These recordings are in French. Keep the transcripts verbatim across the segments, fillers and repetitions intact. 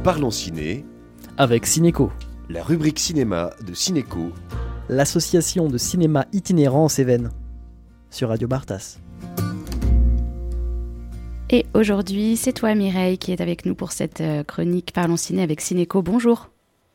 Parlons Ciné, avec Cinéco, la rubrique cinéma de Cinéco, l'association de cinéma itinérant en Cévennes, sur Radio Bartas. Et aujourd'hui, c'est toi Mireille qui est avec nous pour cette chronique Parlons Ciné avec Cinéco. Bonjour.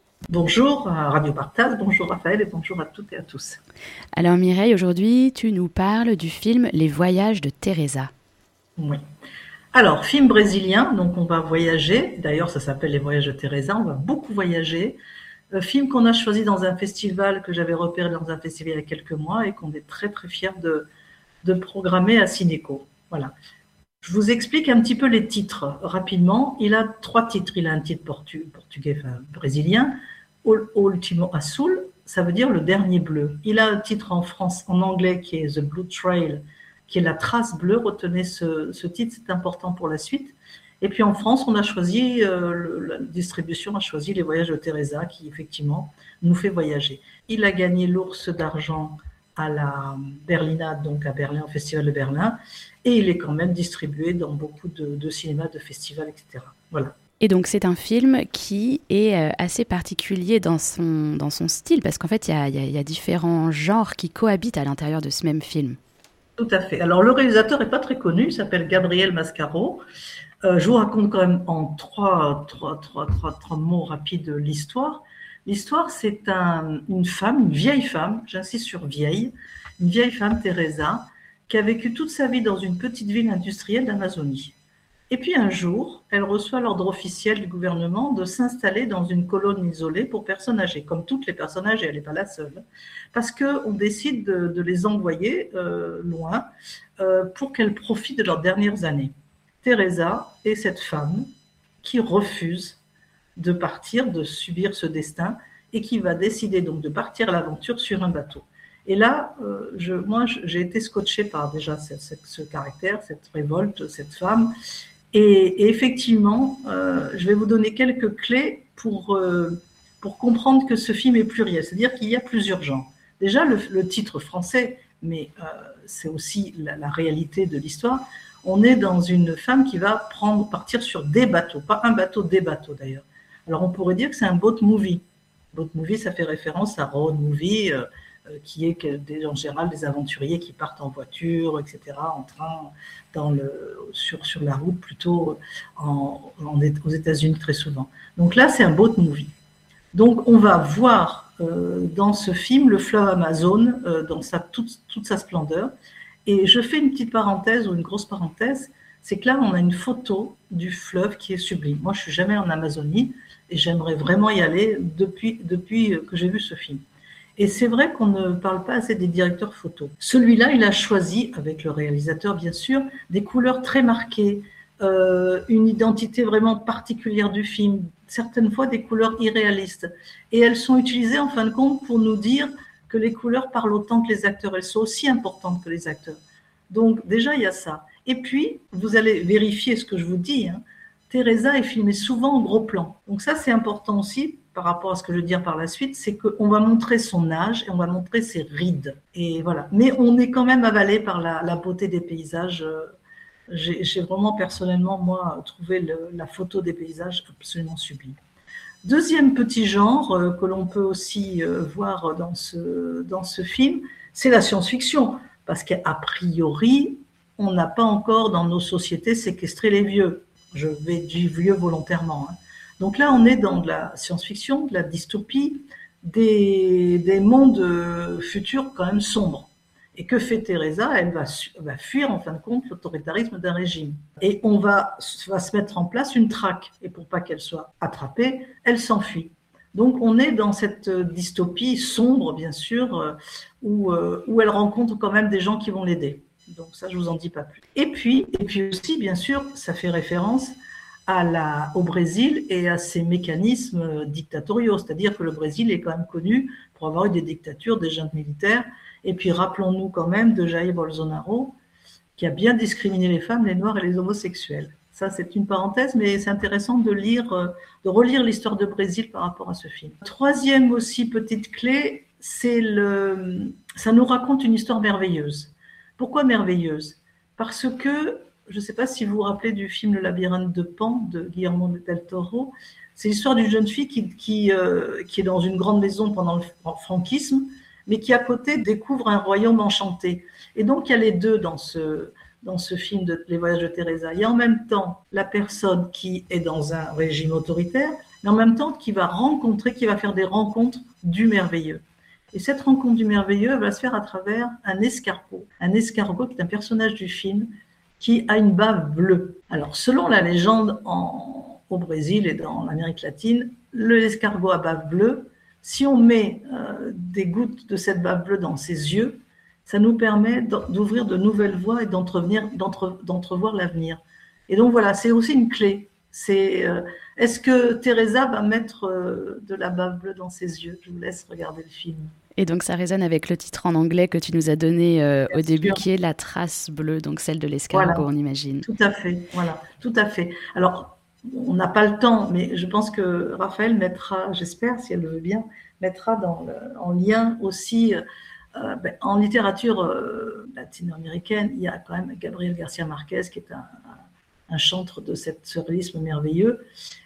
Bonjour à Radio Bartas, bonjour Raphaël et bonjour à toutes et à tous. Alors Mireille, aujourd'hui tu nous parles du film Les Voyages de Teresa. Oui. Alors, film brésilien, donc on va voyager, d'ailleurs ça s'appelle Les Voyages de Teresa, on va beaucoup voyager. Euh, film qu'on a choisi dans un festival, que j'avais repéré dans un festival il y a quelques mois et qu'on est très très fiers de, de programmer à Cinéco. Voilà. Je vous explique un petit peu les titres rapidement. Il a trois titres. Il a un titre portu- portugais, enfin brésilien, O Último Azul, ça veut dire le dernier bleu. Il a un titre en France, en anglais, qui est The Blue Trail, qui est la trace bleue. Retenez ce, ce titre, c'est important pour la suite. Et puis en France, on a choisi, euh, le, la distribution a choisi Les Voyages de Teresa, qui effectivement nous fait voyager. Il a gagné l'Ours d'argent à la Berlinade, donc à Berlin, au Festival de Berlin, et il est quand même distribué dans beaucoup de, de cinémas, de festivals, et cetera. Voilà. Et donc c'est un film qui est assez particulier dans son, dans son style, parce qu'en fait il y a, y, a, y a différents genres qui cohabitent à l'intérieur de ce même film. Tout à fait. Alors le réalisateur n'est pas très connu, il s'appelle Gabriel Mascaro. Euh, je vous raconte quand même en trois, trois, trois, trois, trois mots rapides l'histoire. L'histoire, c'est un, une femme, une vieille femme, j'insiste sur vieille, une vieille femme, Teresa, qui a vécu toute sa vie dans une petite ville industrielle d'Amazonie. Et puis un jour, elle reçoit l'ordre officiel du gouvernement de s'installer dans une colonne isolée pour personnes âgées, comme toutes les personnes âgées, elle n'est pas la seule, parce qu'on décide de, de les envoyer euh, loin euh, pour qu'elles profitent de leurs dernières années. Teresa est cette femme qui refuse de partir, de subir ce destin, et qui va décider donc de partir à l'aventure sur un bateau. Et là, euh, je, moi, j'ai été scotchée par déjà ce, ce, ce caractère, cette révolte, cette femme. Et, et effectivement, euh, je vais vous donner quelques clés pour, euh, pour comprendre que ce film est pluriel, c'est-à-dire qu'il y a plusieurs genres. Déjà, le, le titre français, mais euh, c'est aussi la, la réalité de l'histoire. On est dans une femme qui va prendre, partir sur des bateaux, pas un bateau, des bateaux d'ailleurs. Alors, on pourrait dire que c'est un boat movie. Boat movie, ça fait référence à road movie, euh, qui est que des, en général des aventuriers qui partent en voiture, et cetera, en train, dans le, sur, sur la route, plutôt en, en, aux États-Unis très souvent. Donc là, c'est un boat movie. Donc, on va voir euh, dans ce film le fleuve Amazon euh, dans sa, toute, toute sa splendeur. Et je fais une petite parenthèse ou une grosse parenthèse, c'est que là, on a une photo du fleuve qui est sublime. Moi, je ne suis jamais en Amazonie et j'aimerais vraiment y aller depuis, depuis que j'ai vu ce film. Et c'est vrai qu'on ne parle pas assez des directeurs photos. Celui-là, il a choisi, avec le réalisateur bien sûr, des couleurs très marquées, euh, une identité vraiment particulière du film, certaines fois des couleurs irréalistes. Et elles sont utilisées en fin de compte pour nous dire que les couleurs parlent autant que les acteurs, elles sont aussi importantes que les acteurs. Donc déjà, il y a ça. Et puis, vous allez vérifier ce que je vous dis, hein. Teresa est filmée souvent en gros plan. Donc ça, c'est important aussi par rapport à ce que je veux dire par la suite, c'est qu'on va montrer son âge et on va montrer ses rides. Et voilà. Mais on est quand même avalé par la, la beauté des paysages. J'ai, j'ai vraiment personnellement, moi, trouvé le, la photo des paysages absolument sublime. Deuxième petit genre euh, que l'on peut aussi euh, voir dans ce, dans ce film, c'est la science-fiction. Parce qu'à priori, on n'a pas encore dans nos sociétés séquestré les vieux. Je vais dire vieux volontairement. Hein. Donc là, on est dans de la science-fiction, de la dystopie, des, des mondes futurs quand même sombres. Et que fait Teresa ? Elle va, va fuir en fin de compte l'autoritarisme d'un régime. Et on va, va se mettre en place une traque. Et pour pas qu'elle soit attrapée, elle s'enfuit. Donc on est dans cette dystopie sombre, bien sûr, où, où elle rencontre quand même des gens qui vont l'aider. Donc ça, je ne vous en dis pas plus. Et puis, et puis aussi, bien sûr, ça fait référence à la, au Brésil et à ses mécanismes dictatoriaux. C'est-à-dire que le Brésil est quand même connu pour avoir eu des dictatures, des juntes militaires. Et puis rappelons-nous quand même de Jair Bolsonaro, qui a bien discriminé les femmes, les noirs et les homosexuels. Ça, c'est une parenthèse, mais c'est intéressant de lire, de relire l'histoire du Brésil par rapport à ce film. Troisième aussi petite clé, c'est le, ça nous raconte une histoire merveilleuse. Pourquoi merveilleuse ? Parce que je ne sais pas si vous vous rappelez du film Le labyrinthe de Pan de Guillermo del Toro. C'est l'histoire d'une jeune fille qui, qui, euh, qui est dans une grande maison pendant le franquisme, mais qui à côté découvre un royaume enchanté. Et donc il y a les deux dans ce, dans ce film de Les Voyages de Teresa. Il y a en même temps la personne qui est dans un régime autoritaire, mais en même temps qui va rencontrer, qui va faire des rencontres du merveilleux. Et cette rencontre du merveilleux, elle va se faire à travers un escargot. Un escargot qui est un personnage du film qui a une bave bleue. Alors selon la légende en, au Brésil et dans l'Amérique latine, l'escargot à bave bleue, si on met euh, des gouttes de cette bave bleue dans ses yeux, ça nous permet d'ouvrir de nouvelles voies et d'entrevenir, d'entre, d'entrevoir l'avenir. Et donc voilà, c'est aussi une clé. C'est, euh, est-ce que Teresa va mettre euh, de la bave bleue dans ses yeux? Je vous laisse regarder le film. Et donc ça résonne avec le titre en anglais que tu nous as donné euh, au début, sûr. qui est La Trace Bleue, donc celle de l'escargot, Voilà. on imagine. Tout à fait, voilà, tout à fait. Alors, on n'a pas le temps, mais je pense que Raphaël mettra, j'espère, si elle le veut bien, mettra dans le, en lien aussi, euh, ben, en littérature euh, latino-américaine, il y a quand même Gabriel García Márquez, qui est un, un chantre de cet surréalisme merveilleux.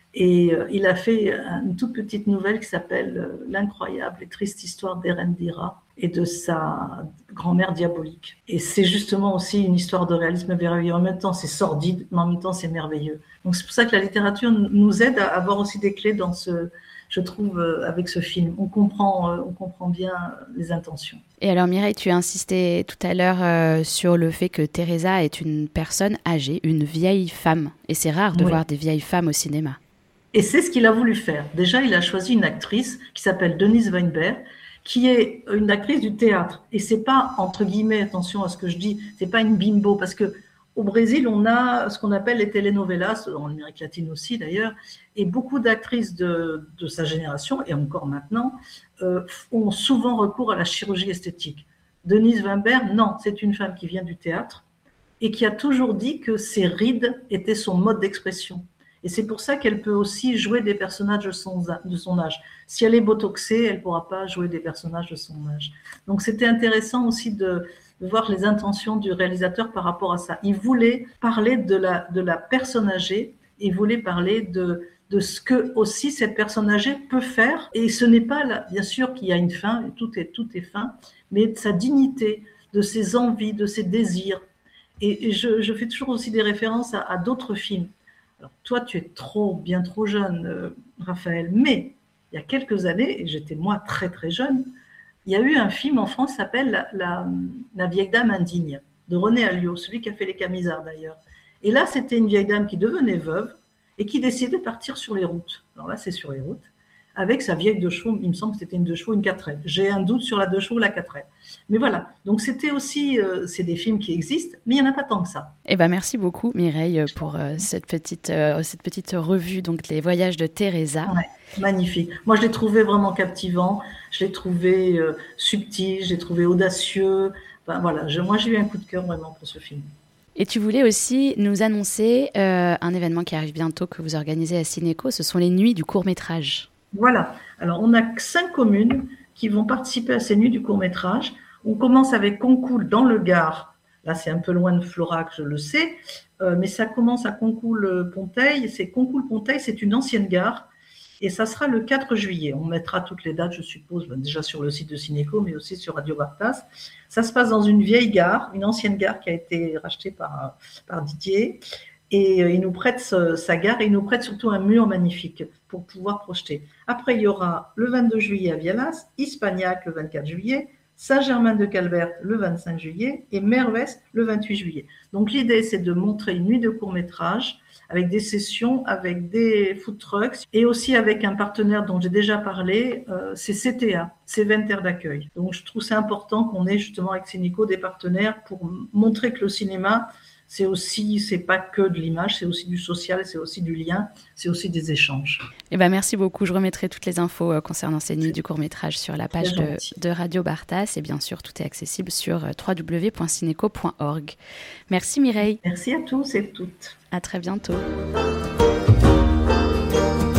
Et euh, il a fait une toute petite nouvelle qui s'appelle euh, L'incroyable et triste histoire d'Erendira et de sa grand-mère diabolique. Et c'est justement aussi une histoire de réalisme merveilleux. En même temps, c'est sordide, mais en même temps, c'est merveilleux. Donc c'est pour ça que la littérature nous aide à avoir aussi des clés dans ce, je trouve, euh, avec ce film. On comprend, euh, on comprend bien les intentions. Et alors Mireille, tu as insisté tout à l'heure euh, sur le fait que Teresa est une personne âgée, une vieille femme. Et c'est rare de Oui. voir des vieilles femmes au cinéma. Et c'est ce qu'il a voulu faire. Déjà, il a choisi une actrice qui s'appelle Denise Weinberg, qui est une actrice du théâtre. Et c'est pas, entre guillemets, attention à ce que je dis, c'est pas une bimbo, parce que au Brésil, on a ce qu'on appelle les telenovelas, en Amérique latine aussi d'ailleurs, et beaucoup d'actrices de, de sa génération, et encore maintenant, euh, ont souvent recours à la chirurgie esthétique. Denise Weinberg, non, c'est une femme qui vient du théâtre et qui a toujours dit que ses rides étaient son mode d'expression. Et c'est pour ça qu'elle peut aussi jouer des personnages de son, de son âge. Si elle est botoxée, elle ne pourra pas jouer des personnages de son âge. Donc c'était intéressant aussi de, de voir les intentions du réalisateur par rapport à ça. Il voulait parler de la, de la personne âgée, il voulait parler de, de ce que aussi cette personne âgée peut faire. Et ce n'est pas, là, bien sûr qu'il y a une fin, tout est, tout est fin, mais de sa dignité, de ses envies, de ses désirs. Et, et je, je fais toujours aussi des références à, à d'autres films. Alors, toi, tu es trop, bien trop jeune, euh, Raphaël, mais il y a quelques années, et j'étais moi très très jeune, il y a eu un film en France qui s'appelle la, la, la vieille dame indigne, de René Alliot, celui qui a fait Les Camisards d'ailleurs. Et là, c'était une vieille dame qui devenait veuve et qui décidait de partir sur les routes. Alors là, c'est sur les routes, avec sa vieille deux chevaux, il me semble que c'était une deux chevaux, une quatre-elle. J'ai un doute sur la deux chevaux ou la quatre-elle. Mais voilà, donc c'était aussi, euh, c'est des films qui existent, mais il n'y en a pas tant que ça. Eh ben, merci beaucoup Mireille pour euh, cette, petite, euh, cette petite revue, donc les voyages de Teresa. Ouais, magnifique. Moi, je l'ai trouvé vraiment captivant, je l'ai trouvé euh, subtil, je l'ai trouvé audacieux. Enfin, voilà, je, moi, j'ai eu un coup de cœur vraiment pour ce film. Et tu voulais aussi nous annoncer euh, un événement qui arrive bientôt que vous organisez à Cinéco, ce sont les nuits du court-métrage. Voilà, alors on a cinq communes qui vont participer à ces nuits du court-métrage. On commence avec Concoul dans le Gard. Là, c'est un peu loin de Florac, je le sais, euh, mais ça commence à Concoul-Ponteil. C'est Concoul-Ponteil, c'est une ancienne gare, et ça sera le quatre juillet. On mettra toutes les dates, je suppose, ben déjà sur le site de Cinéco, mais aussi sur Radio Vartas. Ça se passe dans une vieille gare, une ancienne gare qui a été rachetée par, par Didier, et il nous prête sa gare, et il nous prête surtout un mur magnifique pour pouvoir projeter. Après, il y aura le vingt-deux juillet à Vialas, Hispagnac le vingt-quatre juillet, Saint-Germain-de-Calberte le vingt-cinq juillet et Mervès le vingt-huit juillet. Donc l'idée, c'est de montrer une nuit de court-métrage avec des sessions, avec des food trucks et aussi avec un partenaire dont j'ai déjà parlé, euh, c'est C T A, c'est Venter d'accueil. Donc je trouve c'est important qu'on ait justement avec Cinéco des partenaires pour montrer que le cinéma, c'est aussi, c'est pas que de l'image, c'est aussi du social, c'est aussi du lien, c'est aussi des échanges. Eh ben, merci beaucoup. Je remettrai toutes les infos euh, concernant ces nuits du court-métrage sur la page de, de Radio Bartas. Et bien sûr, tout est accessible sur euh, w w w point cinéco point org. Merci Mireille. Merci à tous et toutes. À très bientôt.